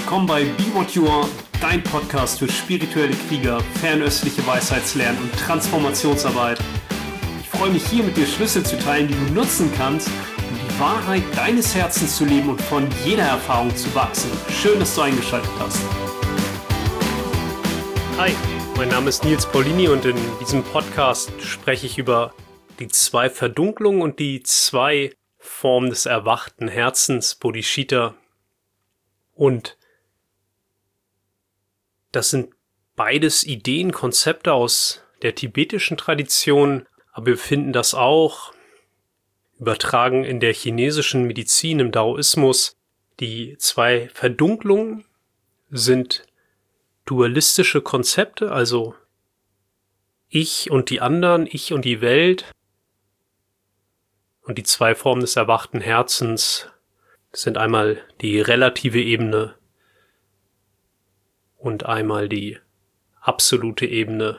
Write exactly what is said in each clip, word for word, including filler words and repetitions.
Willkommen bei Be What You Are, dein Podcast für spirituelle Krieger, fernöstliche Weisheitslernen und Transformationsarbeit. Ich freue mich hier mit dir Schlüssel zu teilen, die du nutzen kannst, um die Wahrheit deines Herzens zu leben und von jeder Erfahrung zu wachsen. Schön, dass du eingeschaltet hast. Hi, mein Name ist Nils Paulini und in diesem Podcast spreche ich über die zwei Verdunklungen und die zwei Formen des erwachten Herzens, Bodhisattva. Und das sind beides Ideen, Konzepte aus der tibetischen Tradition, aber wir finden das auch übertragen in der chinesischen Medizin, im Daoismus. Die zwei Verdunklungen sind dualistische Konzepte, also ich und die anderen, ich und die Welt. Und die zwei Formen des erwachten Herzens sind einmal die relative Ebene und einmal die absolute Ebene.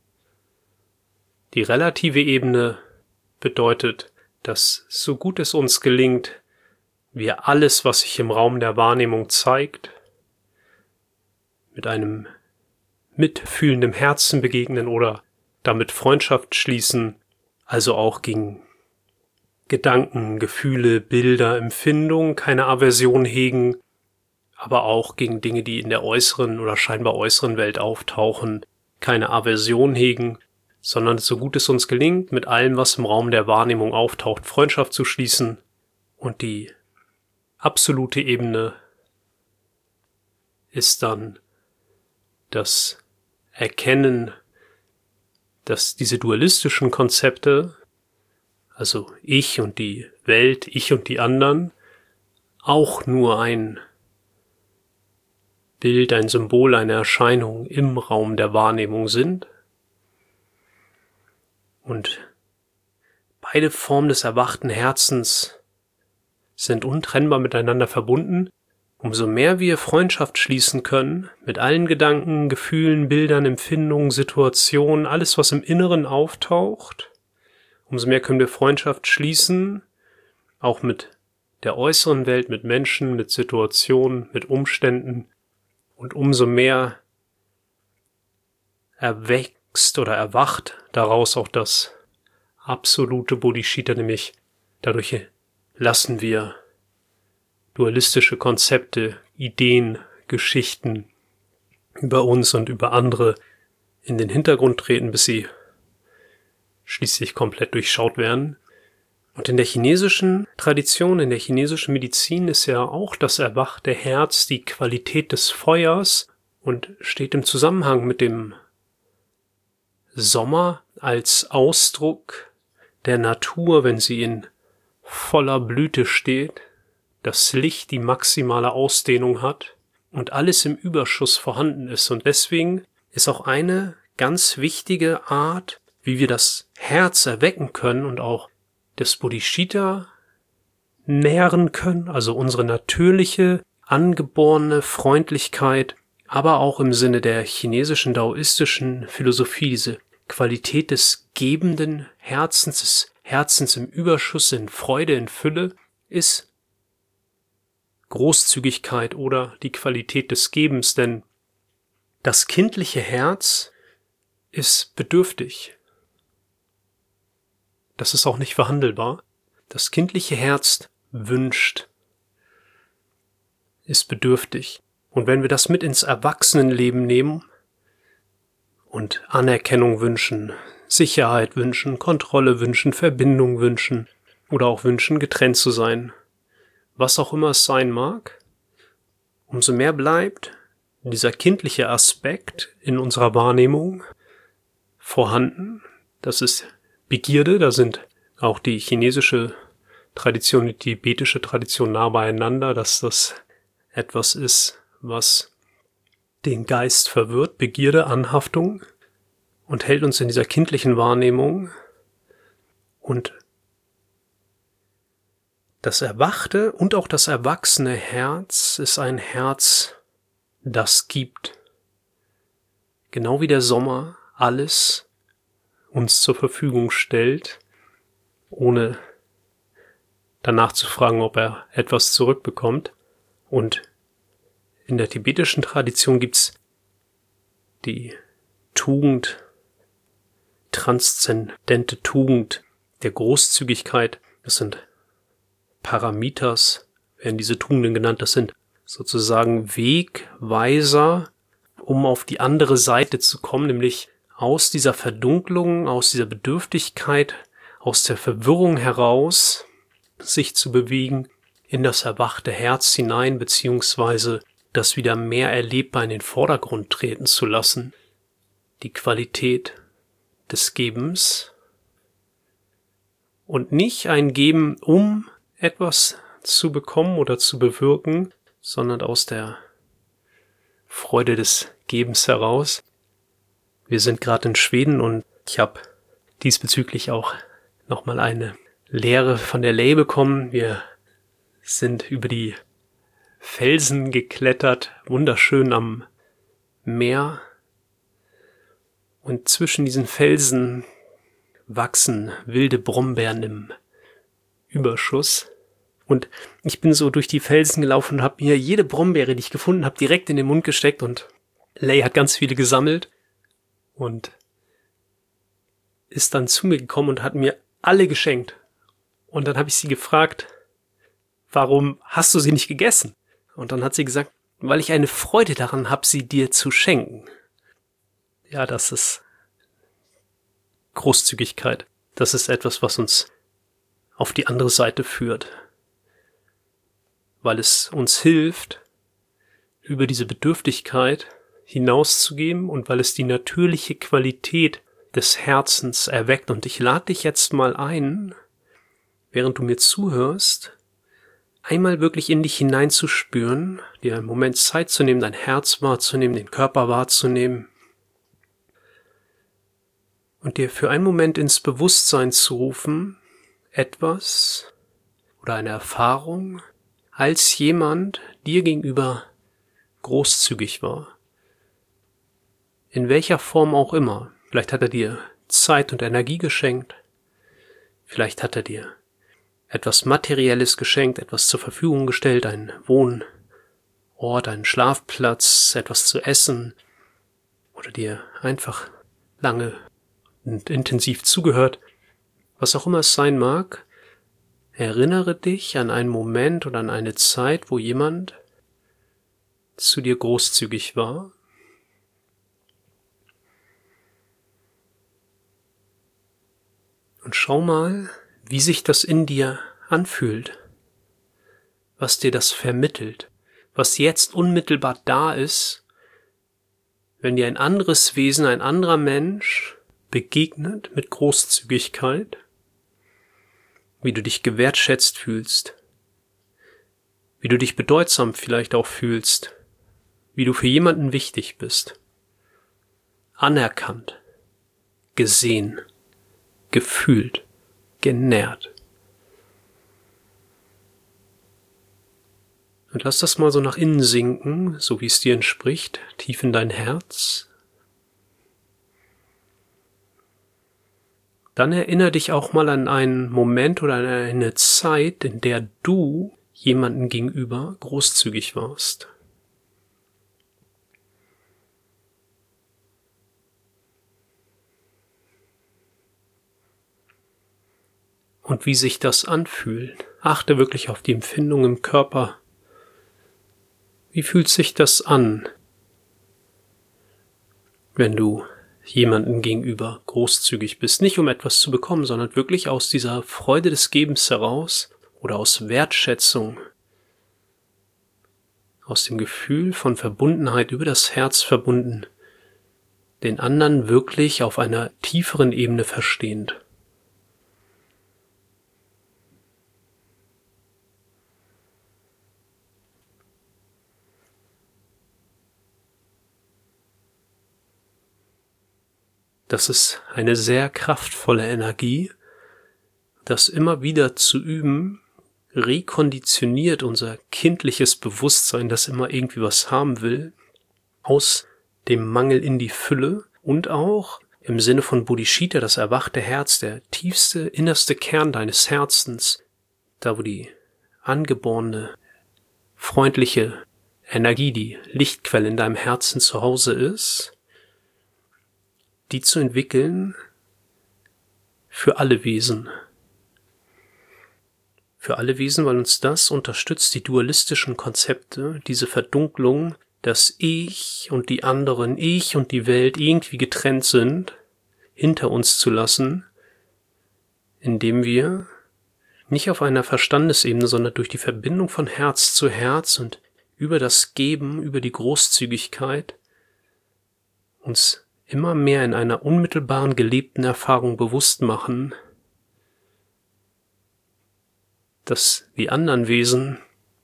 Die relative Ebene bedeutet, dass so gut es uns gelingt, wir alles, was sich im Raum der Wahrnehmung zeigt, mit einem mitfühlenden Herzen begegnen oder damit Freundschaft schließen, also auch gegen Gedanken, Gefühle, Bilder, Empfindungen, keine Aversion hegen, aber auch gegen Dinge, die in der äußeren oder scheinbar äußeren Welt auftauchen, keine Aversion hegen, sondern so gut es uns gelingt, mit allem, was im Raum der Wahrnehmung auftaucht, Freundschaft zu schließen. Und die absolute Ebene ist dann das Erkennen, dass diese dualistischen Konzepte, also ich und die Welt, ich und die anderen, auch nur ein Bild, ein Symbol, eine Erscheinung im Raum der Wahrnehmung sind. Und beide Formen des erwachten Herzens sind untrennbar miteinander verbunden. Umso mehr wir Freundschaft schließen können, mit allen Gedanken, Gefühlen, Bildern, Empfindungen, Situationen, alles, was im Inneren auftaucht, umso mehr können wir Freundschaft schließen, auch mit der äußeren Welt, mit Menschen, mit Situationen, mit Umständen. Und umso mehr erwächst oder erwacht daraus auch das absolute Bodhisattva, nämlich dadurch lassen wir dualistische Konzepte, Ideen, Geschichten über uns und über andere in den Hintergrund treten, bis sie schließlich komplett durchschaut werden. Und in der chinesischen Tradition, in der chinesischen Medizin ist ja auch das erwachte Herz die Qualität des Feuers und steht im Zusammenhang mit dem Sommer als Ausdruck der Natur, wenn sie in voller Blüte steht, das Licht die maximale Ausdehnung hat und alles im Überschuss vorhanden ist. Und deswegen ist auch eine ganz wichtige Art, wie wir das Herz erwecken können und auch das Bodhisattva nähren können, also unsere natürliche, angeborene Freundlichkeit, aber auch im Sinne der chinesischen daoistischen Philosophie, diese Qualität des gebenden Herzens, des Herzens im Überschuss, in Freude, in Fülle, ist Großzügigkeit oder die Qualität des Gebens, denn das kindliche Herz ist bedürftig. Das ist auch nicht verhandelbar. Das kindliche Herz wünscht, ist bedürftig. Und wenn wir das mit ins Erwachsenenleben nehmen und Anerkennung wünschen, Sicherheit wünschen, Kontrolle wünschen, Verbindung wünschen oder auch wünschen, getrennt zu sein, was auch immer es sein mag, umso mehr bleibt dieser kindliche Aspekt in unserer Wahrnehmung vorhanden. Das ist Begierde, da sind auch die chinesische Tradition und die tibetische Tradition nah beieinander, dass das etwas ist, was den Geist verwirrt, Begierde, Anhaftung, und hält uns in dieser kindlichen Wahrnehmung. Und das erwachte und auch das erwachsene Herz ist ein Herz, das gibt. Genau wie der Sommer alles uns zur Verfügung stellt, ohne danach zu fragen, ob er etwas zurückbekommt. Und In der tibetischen Tradition gibt's die Tugend, transzendente Tugend der Großzügigkeit. Das sind Paramitas, werden diese Tugenden genannt. Das sind sozusagen Wegweiser, um auf die andere Seite zu kommen, nämlich aus dieser Verdunklung, aus dieser Bedürftigkeit, aus der Verwirrung heraus sich zu bewegen in das erwachte Herz hinein, beziehungsweise das wieder mehr erlebbar in den Vordergrund treten zu lassen. Die Qualität des Gebens und nicht ein Geben, um etwas zu bekommen oder zu bewirken, sondern aus der Freude des Gebens heraus. Wir sind gerade in Schweden und ich habe diesbezüglich auch nochmal eine Lehre von der Lay bekommen. Wir sind über die Felsen geklettert, wunderschön am Meer. Und zwischen diesen Felsen wachsen wilde Brombeeren im Überschuss. Und ich bin so durch die Felsen gelaufen und habe mir jede Brombeere, die ich gefunden habe, direkt in den Mund gesteckt. Und Lay hat ganz viele gesammelt und ist dann zu mir gekommen und hat mir alle geschenkt. Und dann habe ich sie gefragt, warum hast du sie nicht gegessen? Und dann hat sie gesagt, weil ich eine Freude daran habe, sie dir zu schenken. Ja, das ist Großzügigkeit. Das ist etwas, was uns auf die andere Seite führt. Weil es uns hilft, über diese Bedürftigkeit hinauszugehen und weil es die natürliche Qualität des Herzens erweckt. Und ich lade dich jetzt mal ein, während du mir zuhörst, einmal wirklich in dich hineinzuspüren, dir einen Moment Zeit zu nehmen, dein Herz wahrzunehmen, den Körper wahrzunehmen und dir für einen Moment ins Bewusstsein zu rufen, etwas oder eine Erfahrung, als jemand dir gegenüber großzügig war. In welcher Form auch immer. Vielleicht hat er dir Zeit und Energie geschenkt. Vielleicht hat er dir etwas Materielles geschenkt, etwas zur Verfügung gestellt, einen Wohnort, einen Schlafplatz, etwas zu essen oder dir einfach lange und intensiv zugehört. Was auch immer es sein mag, erinnere dich an einen Moment oder an eine Zeit, wo jemand zu dir großzügig war. Und schau mal, wie sich das in dir anfühlt, was dir das vermittelt, was jetzt unmittelbar da ist, wenn dir ein anderes Wesen, ein anderer Mensch begegnet mit Großzügigkeit, wie du dich gewertschätzt fühlst, wie du dich bedeutsam vielleicht auch fühlst, wie du für jemanden wichtig bist, anerkannt, gesehen, gefühlt, genährt. Und lass das mal so nach innen sinken, so wie es dir entspricht, tief in dein Herz. Dann erinnere dich auch mal an einen Moment oder an eine Zeit, in der du jemandem gegenüber großzügig warst. Und wie sich das anfühlt. Achte wirklich auf die Empfindung im Körper. Wie fühlt sich das an, wenn du jemandem gegenüber großzügig bist? Nicht um etwas zu bekommen, sondern wirklich aus dieser Freude des Gebens heraus oder aus Wertschätzung, aus dem Gefühl von Verbundenheit über das Herz verbunden, den anderen wirklich auf einer tieferen Ebene verstehend. Das ist eine sehr kraftvolle Energie, das immer wieder zu üben, rekonditioniert unser kindliches Bewusstsein, das immer irgendwie was haben will, aus dem Mangel in die Fülle und auch im Sinne von Bodhicitta, das erwachte Herz, der tiefste, innerste Kern deines Herzens, da wo die angeborene, freundliche Energie, die Lichtquelle in deinem Herzen zu Hause ist, die zu entwickeln für alle Wesen. Für alle Wesen, weil uns das unterstützt, die dualistischen Konzepte, diese Verdunklung, dass ich und die anderen, ich und die Welt irgendwie getrennt sind, hinter uns zu lassen, indem wir nicht auf einer Verstandesebene, sondern durch die Verbindung von Herz zu Herz und über das Geben, über die Großzügigkeit uns immer mehr in einer unmittelbaren gelebten Erfahrung bewusst machen, dass die anderen Wesen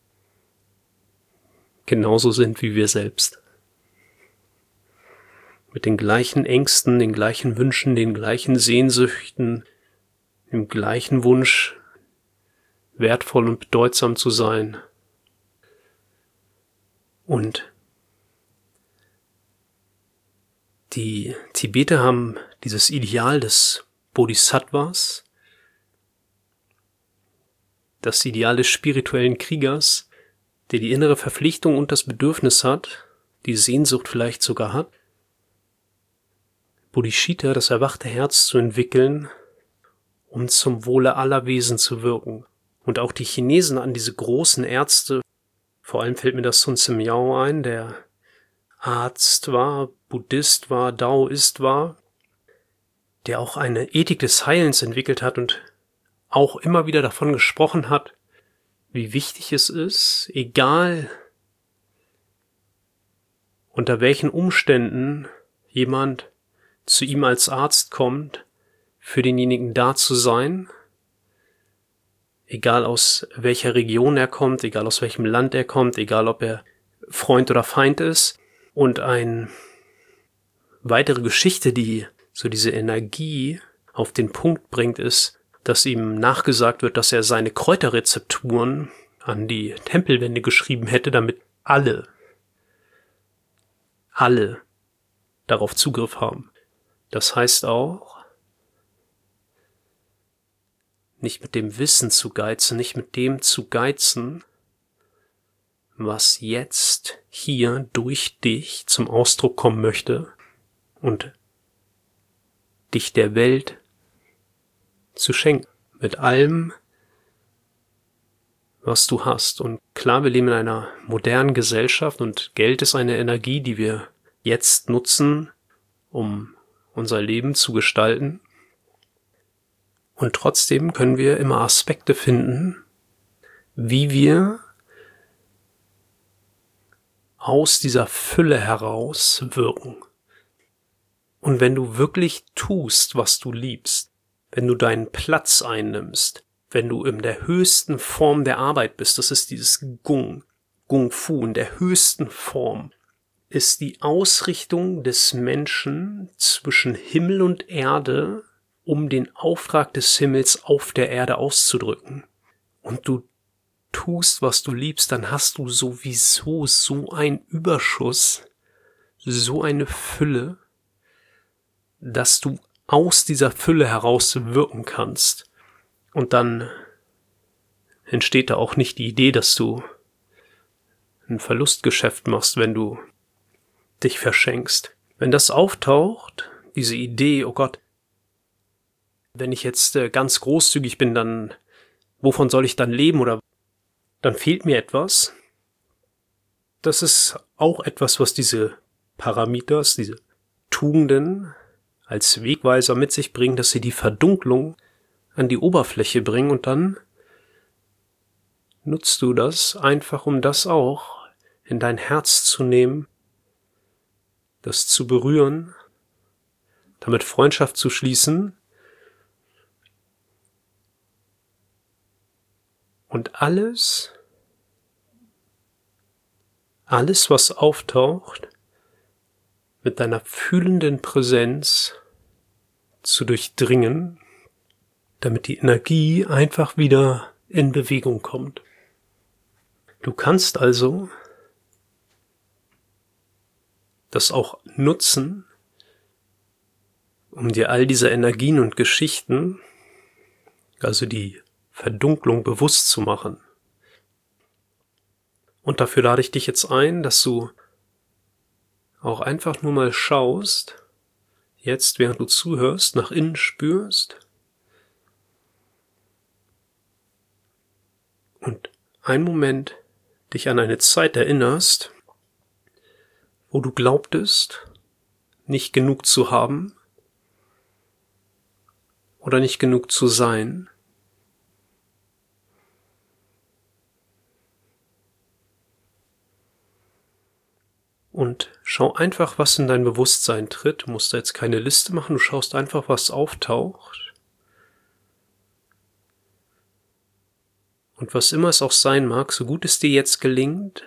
genauso sind wie wir selbst. Mit den gleichen Ängsten, den gleichen Wünschen, den gleichen Sehnsüchten, dem gleichen Wunsch, wertvoll und bedeutsam zu sein. Und die Tibeter haben dieses Ideal des Bodhisattvas, das Ideal des spirituellen Kriegers, der die innere Verpflichtung und das Bedürfnis hat, die Sehnsucht vielleicht sogar hat, Bodhicitta, das erwachte Herz zu entwickeln, um zum Wohle aller Wesen zu wirken. Und auch die Chinesen an diese großen Ärzte, vor allem fällt mir das Sun Tzu Miao ein, der Arzt war, Buddhist war, Daoist war, der auch eine Ethik des Heilens entwickelt hat und auch immer wieder davon gesprochen hat, wie wichtig es ist, egal unter welchen Umständen jemand zu ihm als Arzt kommt, für denjenigen da zu sein, egal aus welcher Region er kommt, egal aus welchem Land er kommt, egal ob er Freund oder Feind ist. Und eine weitere Geschichte, die so diese Energie auf den Punkt bringt, ist, dass ihm nachgesagt wird, dass er seine Kräuterrezepturen an die Tempelwände geschrieben hätte, damit alle, alle darauf Zugriff haben. Das heißt auch, nicht mit dem Wissen zu geizen, nicht mit dem zu geizen, was jetzt hier durch dich zum Ausdruck kommen möchte und dich der Welt zu schenken, mit allem, was du hast. Und klar, wir leben in einer modernen Gesellschaft und Geld ist eine Energie, die wir jetzt nutzen, um unser Leben zu gestalten. Und trotzdem können wir immer Aspekte finden, wie wir aus dieser Fülle heraus wirken. Und wenn du wirklich tust, was du liebst, wenn du deinen Platz einnimmst, wenn du in der höchsten Form der Arbeit bist, das ist dieses Gung, Gung Fu, in der höchsten Form, ist die Ausrichtung des Menschen zwischen Himmel und Erde, um den Auftrag des Himmels auf der Erde auszudrücken. Und du tust, was du liebst, dann hast du sowieso so einen Überschuss, so eine Fülle, dass du aus dieser Fülle heraus wirken kannst. Und dann entsteht da auch nicht die Idee, dass du ein Verlustgeschäft machst, wenn du dich verschenkst. Wenn das auftaucht, diese Idee, oh Gott, wenn ich jetzt äh, ganz großzügig bin, dann wovon soll ich dann leben oder dann fehlt mir etwas. Das ist auch etwas, was diese Paramitas, diese Tugenden als Wegweiser mit sich bringen, dass sie die Verdunklung an die Oberfläche bringen und dann nutzt du das einfach, um das auch in dein Herz zu nehmen, das zu berühren, damit Freundschaft zu schließen und alles, alles, was auftaucht, mit deiner fühlenden Präsenz zu durchdringen, damit die Energie einfach wieder in Bewegung kommt. Du kannst also das auch nutzen, um dir all diese Energien und Geschichten, also die Verdunklung, bewusst zu machen. Und dafür lade ich dich jetzt ein, dass du auch einfach nur mal schaust, jetzt während du zuhörst, nach innen spürst und einen Moment dich an eine Zeit erinnerst, wo du glaubtest, nicht genug zu haben oder nicht genug zu sein. Und schau einfach, was in dein Bewusstsein tritt. Du musst da jetzt keine Liste machen, du schaust einfach, was auftaucht. Und was immer es auch sein mag, so gut es dir jetzt gelingt,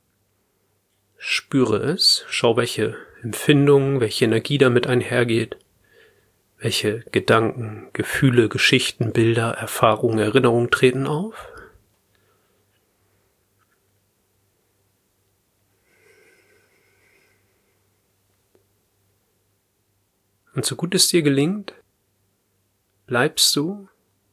spüre es, schau, welche Empfindungen, welche Energie damit einhergeht, welche Gedanken, Gefühle, Geschichten, Bilder, Erfahrungen, Erinnerungen treten auf. Und so gut es dir gelingt, bleibst du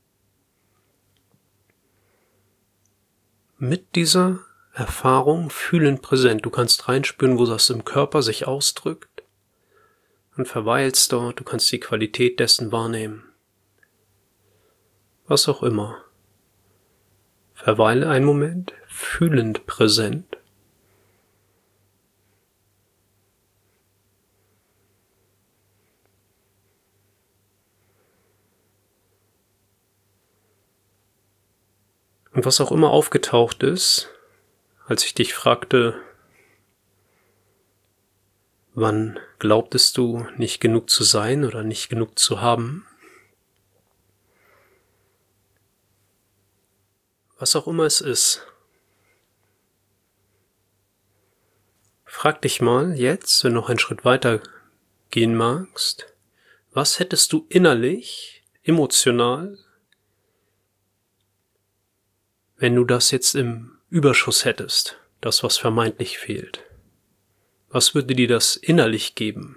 mit dieser Erfahrung fühlend präsent. Du kannst reinspüren, wo das im Körper sich ausdrückt und verweilst dort. Du kannst die Qualität dessen wahrnehmen. Was auch immer. Verweile einen Moment fühlend präsent. Und was auch immer aufgetaucht ist, als ich dich fragte, wann glaubtest du nicht genug zu sein oder nicht genug zu haben, was auch immer es ist, frag dich mal jetzt, wenn du noch einen Schritt weiter gehen magst, was hättest du innerlich, emotional, wenn du das jetzt im Überschuss hättest, das, was vermeintlich fehlt? Was würde dir das innerlich geben?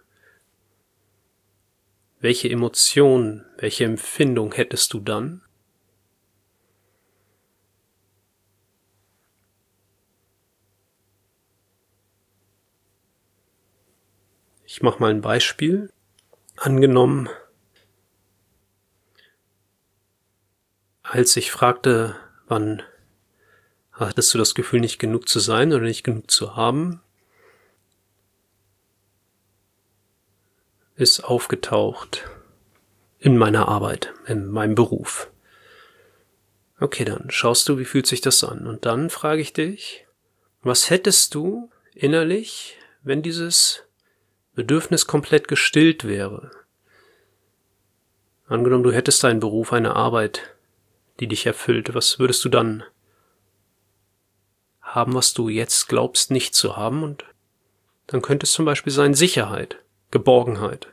Welche Emotionen, welche Empfindung hättest du dann? Ich mache mal ein Beispiel. Angenommen, als ich fragte, wann hattest du das Gefühl, nicht genug zu sein oder nicht genug zu haben, ist aufgetaucht in meiner Arbeit, in meinem Beruf. Okay, dann schaust du, wie fühlt sich das an? Und dann frage ich dich, was hättest du innerlich, wenn dieses Bedürfnis komplett gestillt wäre? Angenommen, du hättest einen Beruf, eine Arbeit, die dich erfüllt, was würdest du dann haben, was du jetzt glaubst nicht zu haben? Und dann könnte es zum Beispiel sein Sicherheit, Geborgenheit.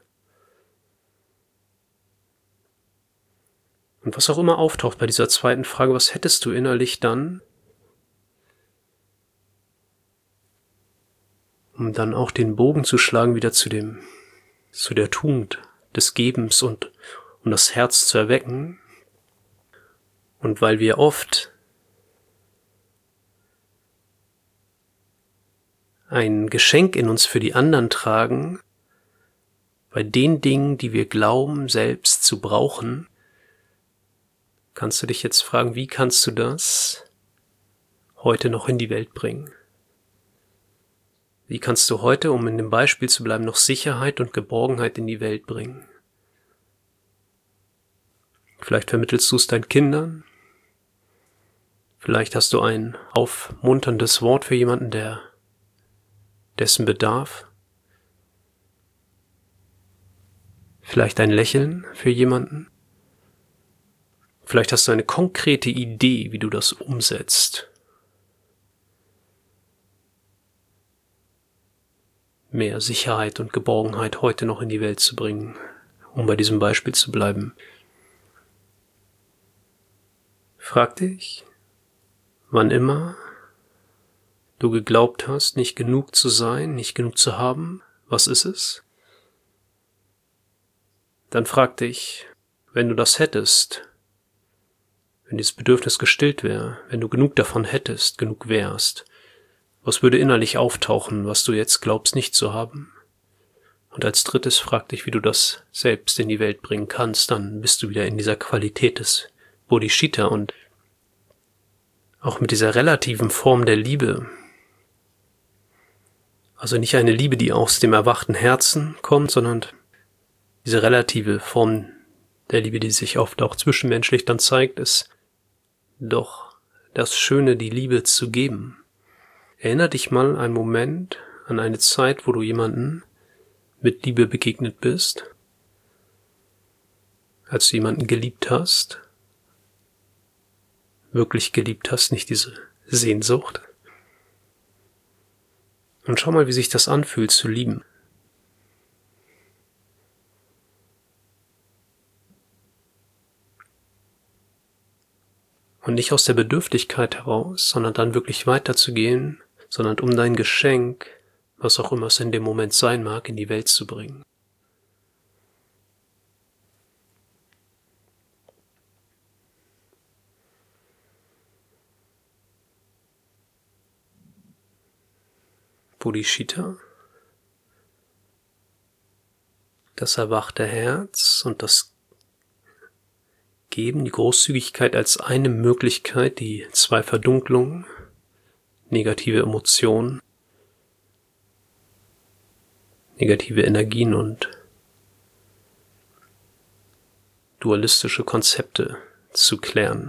Und was auch immer auftaucht bei dieser zweiten Frage, was hättest du innerlich dann, um dann auch den Bogen zu schlagen wieder zu dem, zu der Tugend des Gebens und um das Herz zu erwecken? Und weil wir oft ein Geschenk in uns für die anderen tragen, bei den Dingen, die wir glauben, selbst zu brauchen, kannst du dich jetzt fragen, wie kannst du das heute noch in die Welt bringen? Wie kannst du heute, um in dem Beispiel zu bleiben, noch Sicherheit und Geborgenheit in die Welt bringen? Vielleicht vermittelst du es deinen Kindern. Vielleicht hast du ein aufmunterndes Wort für jemanden, der dessen bedarf. Vielleicht ein Lächeln für jemanden. Vielleicht hast du eine konkrete Idee, wie du das umsetzt. Mehr Sicherheit und Geborgenheit heute noch in die Welt zu bringen, um bei diesem Beispiel zu bleiben. Frag dich, wann immer du geglaubt hast, nicht genug zu sein, nicht genug zu haben, was ist es? Dann frag dich, wenn du das hättest, wenn dieses Bedürfnis gestillt wäre, wenn du genug davon hättest, genug wärst, Was würde innerlich auftauchen, was du jetzt glaubst nicht zu haben? Und als drittes frag dich, wie du das selbst in die Welt bringen kannst. Dann bist du wieder in dieser Qualität des Bodhicitta und auch mit dieser relativen Form der Liebe. Also nicht eine Liebe, die aus dem erwachten Herzen kommt, sondern diese relative Form der Liebe, die sich oft auch zwischenmenschlich dann zeigt, ist doch das Schöne, die Liebe zu geben. Erinner dich mal einen Moment an eine Zeit, wo du jemanden mit Liebe begegnet bist, als du jemanden geliebt hast, wirklich geliebt hast, nicht diese Sehnsucht. Und schau mal, wie sich das anfühlt, zu lieben. Und nicht aus der Bedürftigkeit heraus, sondern dann wirklich weiterzugehen, sondern um dein Geschenk, was auch immer es in dem Moment sein mag, in die Welt zu bringen. Bodhicitta, das erwachte Herz und das Geben, die Großzügigkeit als eine Möglichkeit, die zwei Verdunklungen, negative Emotionen, negative Energien und dualistische Konzepte zu klären.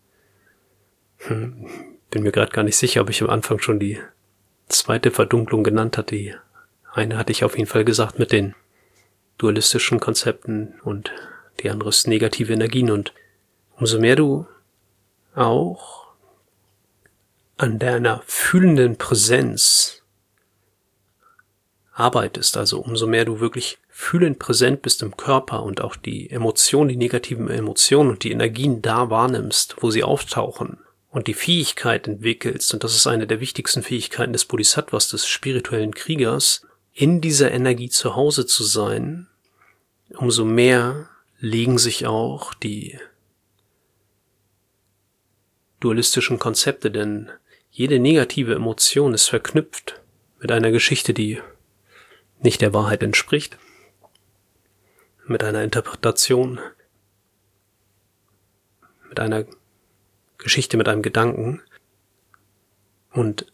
Hm, bin mir gerade gar nicht sicher, ob ich am Anfang schon die zweite Verdunklung genannt hatte. Die eine hatte ich auf jeden Fall gesagt mit den dualistischen Konzepten und die andere ist negative Energien. Und umso mehr du auch an deiner fühlenden Präsenz arbeitest, also umso mehr du wirklich fühlend präsent bist im Körper und auch die Emotionen, die negativen Emotionen und die Energien da wahrnimmst, wo sie auftauchen und die Fähigkeit entwickelst, und das ist eine der wichtigsten Fähigkeiten des Bodhisattvas, des spirituellen Kriegers, in dieser Energie zu Hause zu sein, umso mehr legen sich auch die dualistischen Konzepte, denn jede negative Emotion ist verknüpft mit einer Geschichte, die nicht der Wahrheit entspricht, mit einer Interpretation, mit einer Geschichte, mit einem Gedanken. Und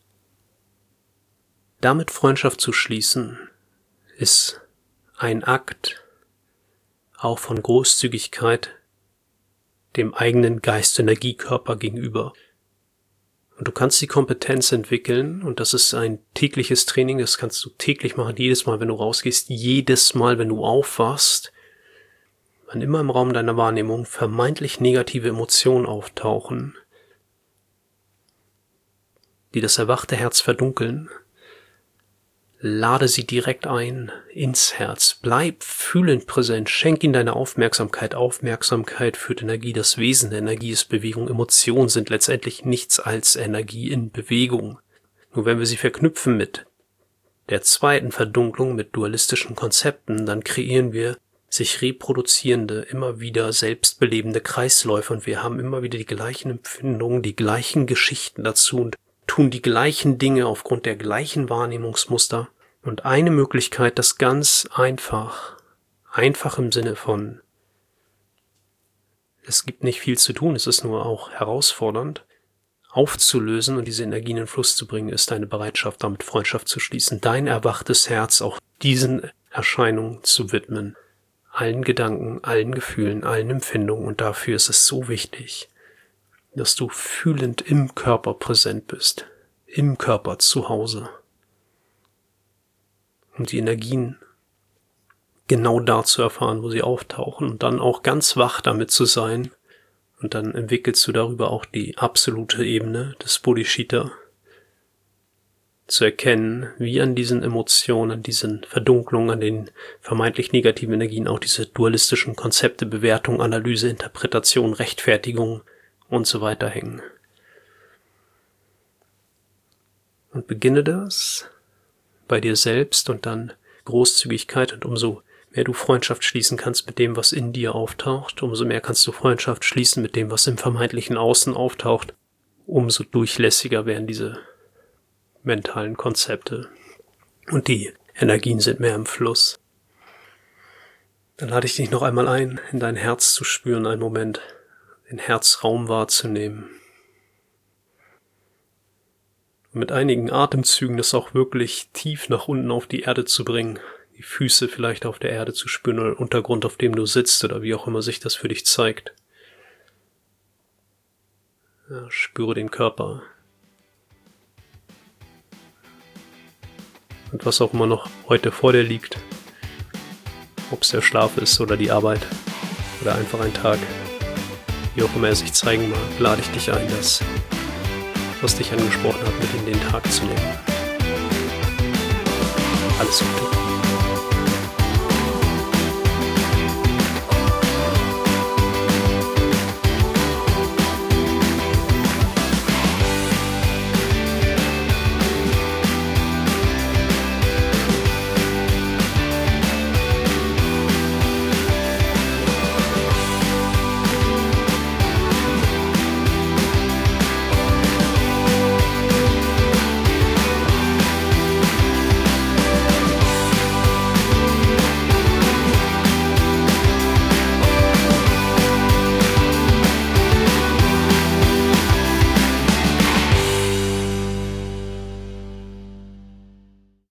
damit Freundschaft zu schließen, ist ein Akt auch von Großzügigkeit dem eigenen Geist-Energiekörper gegenüber. Und du kannst die Kompetenz entwickeln, und das ist ein tägliches Training, das kannst du täglich machen, jedes Mal, wenn du rausgehst, jedes Mal, wenn du aufwachst, wann immer im Raum deiner Wahrnehmung vermeintlich negative Emotionen auftauchen, die das erwachte Herz verdunkeln, lade sie direkt ein ins Herz. Bleib fühlend präsent. Schenk ihnen deine Aufmerksamkeit. Aufmerksamkeit führt Energie. Das Wesen der Energie ist Bewegung. Emotionen sind letztendlich nichts als Energie in Bewegung. Nur wenn wir sie verknüpfen mit der zweiten Verdunklung, mit dualistischen Konzepten, dann kreieren wir sich reproduzierende, immer wieder selbstbelebende Kreisläufe, und wir haben immer wieder die gleichen Empfindungen, die gleichen Geschichten dazu und tun die gleichen Dinge aufgrund der gleichen Wahrnehmungsmuster. Und eine Möglichkeit, das ganz einfach, einfach im Sinne von, es gibt nicht viel zu tun, es ist nur auch herausfordernd, aufzulösen und diese Energien in Fluss zu bringen, ist deine Bereitschaft, damit Freundschaft zu schließen, dein erwachtes Herz auch diesen Erscheinungen zu widmen, allen Gedanken, allen Gefühlen, allen Empfindungen. Und dafür ist es so wichtig, dass du fühlend im Körper präsent bist, im Körper zu Hause, um die Energien genau da zu erfahren, wo sie auftauchen, und dann auch ganz wach damit zu sein. Und dann entwickelst du darüber auch die absolute Ebene des Bodhicitta, zu erkennen, wie an diesen Emotionen, an diesen Verdunklungen, an den vermeintlich negativen Energien auch diese dualistischen Konzepte, Bewertung, Analyse, Interpretation, Rechtfertigung und so weiter hängen. Und beginne das bei dir selbst und dann Großzügigkeit, und umso mehr du Freundschaft schließen kannst mit dem, was in dir auftaucht, umso mehr kannst du Freundschaft schließen mit dem, was im vermeintlichen Außen auftaucht, umso durchlässiger werden diese mentalen Konzepte. Und die Energien sind mehr im Fluss. Dann lade ich dich noch einmal ein, in dein Herz zu spüren, einen Moment, den Herzraum wahrzunehmen. Und mit einigen Atemzügen das auch wirklich tief nach unten auf die Erde zu bringen, die Füße vielleicht auf der Erde zu spüren oder den Untergrund, auf dem du sitzt oder wie auch immer sich das für dich zeigt. Ja, spüre den Körper. Und was auch immer noch heute vor dir liegt, ob es der Schlaf ist oder die Arbeit oder einfach ein Tag, wie auch immer er sich zeigen mag, lade ich dich ein, das, was dich angesprochen hat, mit in den Tag zu nehmen. Alles Gute.